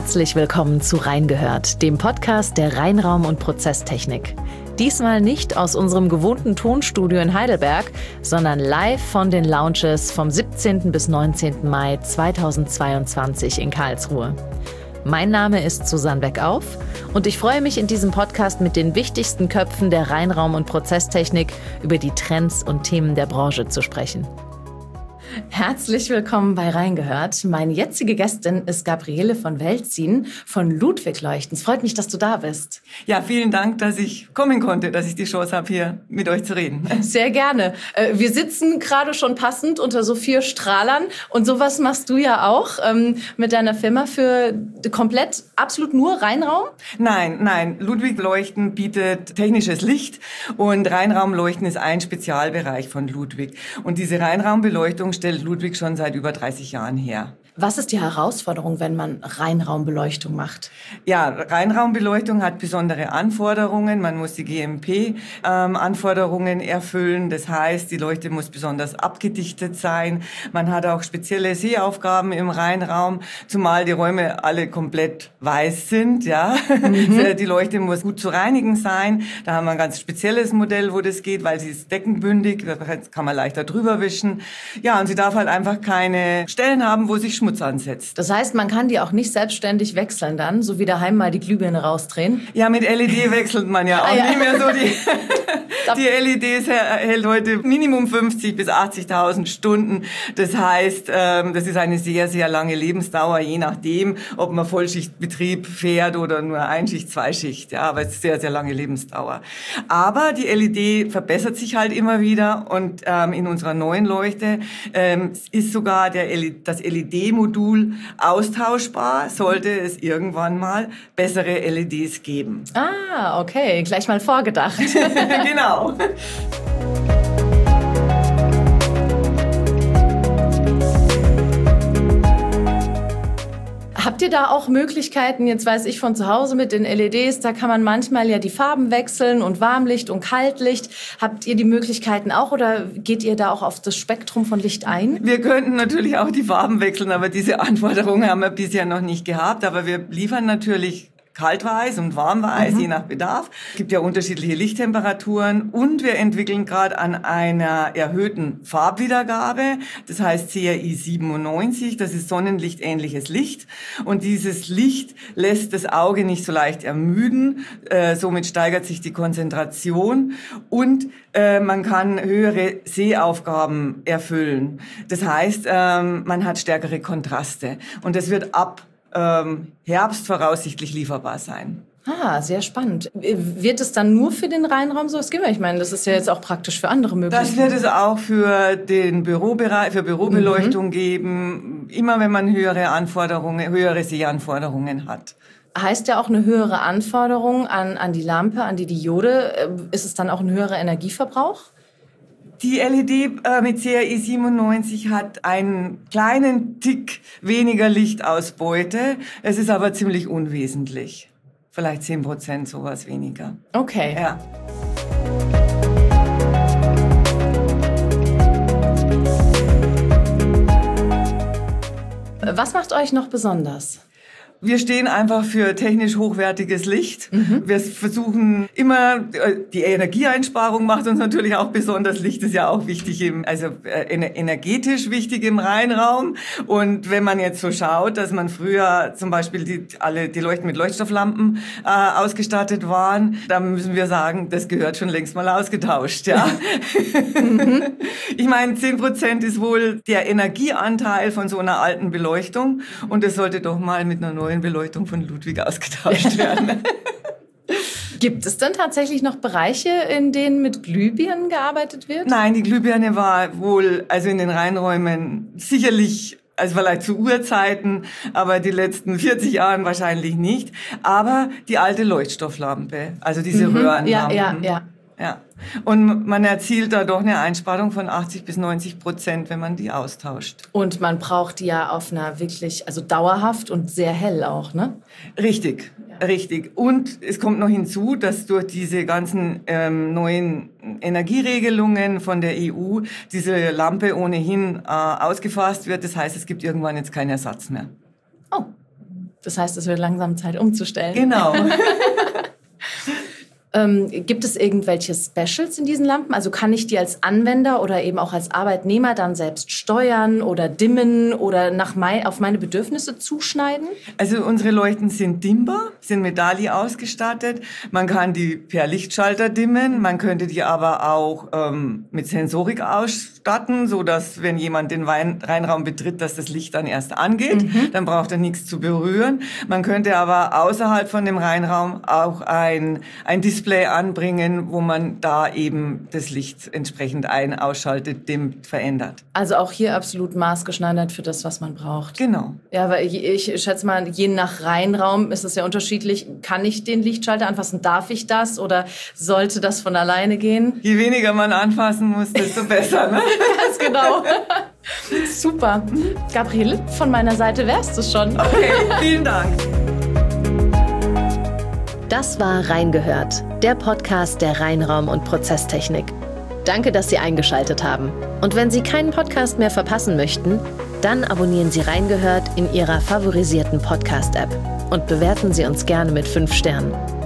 Herzlich willkommen zu Reingehört, dem Podcast der Reinraum- und Prozesstechnik. Diesmal nicht aus unserem gewohnten Tonstudio in Heidelberg, sondern live von den Lounges vom 17. bis 19. Mai 2022 in Karlsruhe. Mein Name ist Susanne Beckauf und ich freue mich, in diesem Podcast mit den wichtigsten Köpfen der Reinraum- und Prozesstechnik über die Trends und Themen der Branche zu sprechen. Herzlich willkommen bei Reingehört. Meine jetzige Gästin ist Gabriele von Welzin von Ludwig Leuchten. Es freut mich, dass du da bist. Ja, vielen Dank, dass ich kommen konnte, dass ich die Chance habe, hier mit euch zu reden. Sehr gerne. Wir sitzen gerade schon passend unter so 4 Strahlern und sowas machst du ja auch mit deiner Firma für komplett, absolut nur Reinraum? Nein. Ludwig Leuchten bietet technisches Licht und Reinraumleuchten ist ein Spezialbereich von Ludwig. Und diese Reinraumbeleuchtung stellt Ludwig schon seit über 30 Jahren her. Was ist die Herausforderung, wenn man Reinraumbeleuchtung macht? Ja, Reinraumbeleuchtung hat besondere Anforderungen. Man muss die GMP-Anforderungen erfüllen. Das heißt, die Leuchte muss besonders abgedichtet sein. Man hat auch spezielle Sehaufgaben im Reinraum, zumal die Räume alle komplett weiß sind. Ja, Die Leuchte muss gut zu reinigen sein. Da haben wir ein ganz spezielles Modell, wo das geht, weil sie ist deckenbündig. Da kann man leichter drüber wischen. Ja, und sie darf halt einfach keine Stellen haben, wo sich Schmutz ansetzt. Das heißt, man kann die auch nicht selbstständig wechseln dann, so wie daheim mal die Glühbirne rausdrehen? Ja, mit LED wechselt man ja auch nicht mehr so die LEDs hält heute Minimum 50.000 bis 80.000 Stunden. Das heißt, das ist eine sehr, sehr lange Lebensdauer, je nachdem, ob man Vollschichtbetrieb fährt oder nur Einschicht, Zweischicht. Ja, aber es ist sehr, sehr lange Lebensdauer. Aber die LED verbessert sich halt immer wieder und in unserer neuen Leuchte ist sogar das LED-Modul austauschbar, sollte es irgendwann mal bessere LEDs geben. Ah, okay, gleich mal vorgedacht. Genau. Habt ihr da auch Möglichkeiten, jetzt weiß ich von zu Hause mit den LEDs, da kann man manchmal ja die Farben wechseln und Warmlicht und Kaltlicht. Habt ihr die Möglichkeiten auch oder geht ihr da auch auf das Spektrum von Licht ein? Wir könnten natürlich auch die Farben wechseln, aber diese Anforderungen haben wir bisher noch nicht gehabt. Aber wir liefern natürlich Kaltweiß und Warmweiß, je nach Bedarf. Es gibt ja unterschiedliche Lichttemperaturen und wir entwickeln gerade an einer erhöhten Farbwiedergabe. Das heißt CRI 97, das ist sonnenlichtähnliches Licht. Und dieses Licht lässt das Auge nicht so leicht ermüden. Somit steigert sich die Konzentration und man kann höhere Sehaufgaben erfüllen. Das heißt, man hat stärkere Kontraste. Und das wird ab Herbst voraussichtlich lieferbar sein. Ah, sehr spannend. Wird es dann nur für den Reinraum so? Ich meine, das ist ja jetzt auch praktisch für andere Möglichkeiten. Das wird es auch für den Bürobereich, für Bürobeleuchtung geben. Immer wenn man höhere Sehanforderungen hat. Heißt ja auch eine höhere Anforderung an die Lampe, an die Diode. Ist es dann auch ein höherer Energieverbrauch? Die LED mit CRI 97 hat einen kleinen Tick weniger Lichtausbeute. Es ist aber ziemlich unwesentlich. Vielleicht 10%, sowas weniger. Okay. Ja. Was macht euch noch besonders? Wir stehen einfach für technisch hochwertiges Licht. Wir versuchen immer, die Energieeinsparung macht uns natürlich auch besonders. Licht ist ja auch wichtig, energetisch wichtig im Reinraum. Und wenn man jetzt so schaut, dass man früher zum Beispiel die Leuchten mit Leuchtstofflampen ausgestattet waren, dann müssen wir sagen, das gehört schon längst mal ausgetauscht. Ja? Ich meine, 10% ist wohl der Energieanteil von so einer alten Beleuchtung. Und das sollte doch mal mit einer neuen Beleuchtung von Ludwig ausgetauscht werden. Gibt es denn tatsächlich noch Bereiche, in denen mit Glühbirnen gearbeitet wird? Nein, die Glühbirne war wohl, also in den Reinräumen sicherlich, also vielleicht zu Urzeiten, aber die letzten 40 Jahren wahrscheinlich nicht. Aber die alte Leuchtstofflampe, also diese Röhrenlampen. Ja. Und man erzielt da doch eine Einsparung von 80% bis 90%, wenn man die austauscht. Und man braucht die ja auf einer wirklich, also dauerhaft und sehr hell auch, ne? Richtig. Und es kommt noch hinzu, dass durch diese ganzen neuen Energieregelungen von der EU diese Lampe ohnehin ausgefasst wird. Das heißt, es gibt irgendwann jetzt keinen Ersatz mehr. Oh. Das heißt, es wird langsam Zeit umzustellen. Genau. Gibt es irgendwelche Specials in diesen Lampen? Also kann ich die als Anwender oder eben auch als Arbeitnehmer dann selbst steuern oder dimmen oder auf meine Bedürfnisse zuschneiden? Also unsere Leuchten sind dimmbar, sind mit DALI ausgestattet. Man kann die per Lichtschalter dimmen, man könnte die aber auch mit Sensorik ausstatten, so dass wenn jemand den Reinraum betritt, dass das Licht dann erst angeht. Dann braucht er nichts zu berühren. Man könnte aber außerhalb von dem Reinraum auch ein Display anbringen, wo man da eben das Licht entsprechend ausschaltet, dimmt, verändert. Also auch hier absolut maßgeschneidert für das, was man braucht. Genau. Ja, weil ich schätze mal, je nach Reinraum ist es ja unterschiedlich. Kann ich den Lichtschalter anfassen? Darf ich das? Oder sollte das von alleine gehen? Je weniger man anfassen muss, desto besser, ne? Ganz genau. Super. Gabriele, von meiner Seite wär's das schon. Okay, vielen Dank. Das war Reingehört, der Podcast der Reinraum- und Prozesstechnik. Danke, dass Sie eingeschaltet haben. Und wenn Sie keinen Podcast mehr verpassen möchten, dann abonnieren Sie Reingehört in Ihrer favorisierten Podcast-App und bewerten Sie uns gerne mit 5 Sternen.